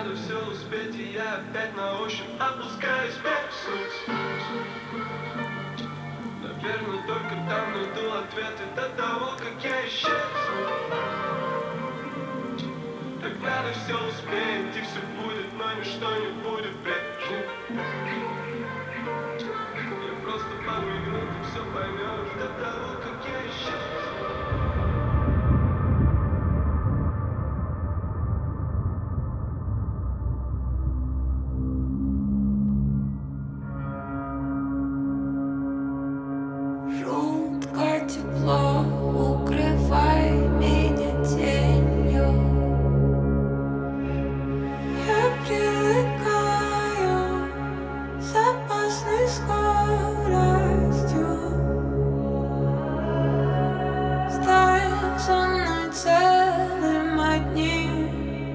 надо все успеть, и я опять на ощупь опускаюсь вверх. Наверное, только там найду ответы до того, как я исчезну. Так надо все успеть, и все будет, но ничто не будет прежним. Я просто пару минут, и все поймешь до того, как я исчезну. Жутко тепло, укрывай меня тенью. Я привыкаю с опасной скоростью. Стань со мной целым одним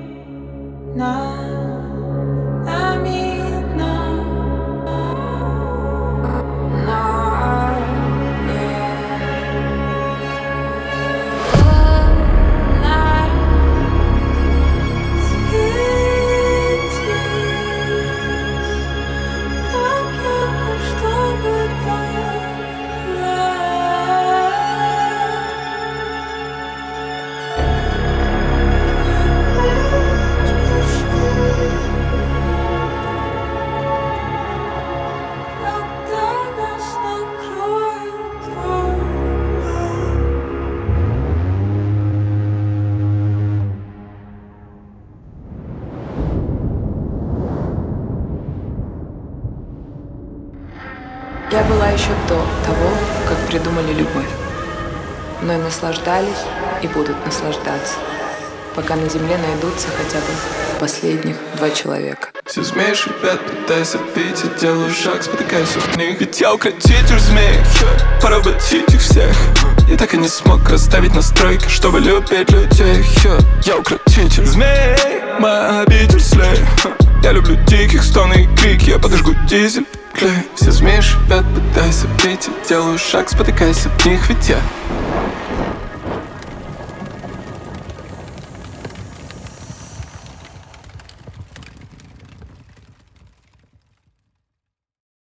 Я была еще до того, как придумали любовь. Мной наслаждались и будут наслаждаться, пока на земле найдутся хотя бы последних 2 человека. Все змеи шипят, пытаясь опить, я делаю шаг, спотыкаясь от них. Ведь я укротитель змей, поработить их всех. Я так и не смог расставить настройки, чтобы любить людей. Я укротитель змей, моя обитель слей. Я люблю диких стоны и крики, я подожгу дизель, клей. Все змеи шипят, пытаясь опить, я делаю шаг, спотыкаясь от них. Ведь я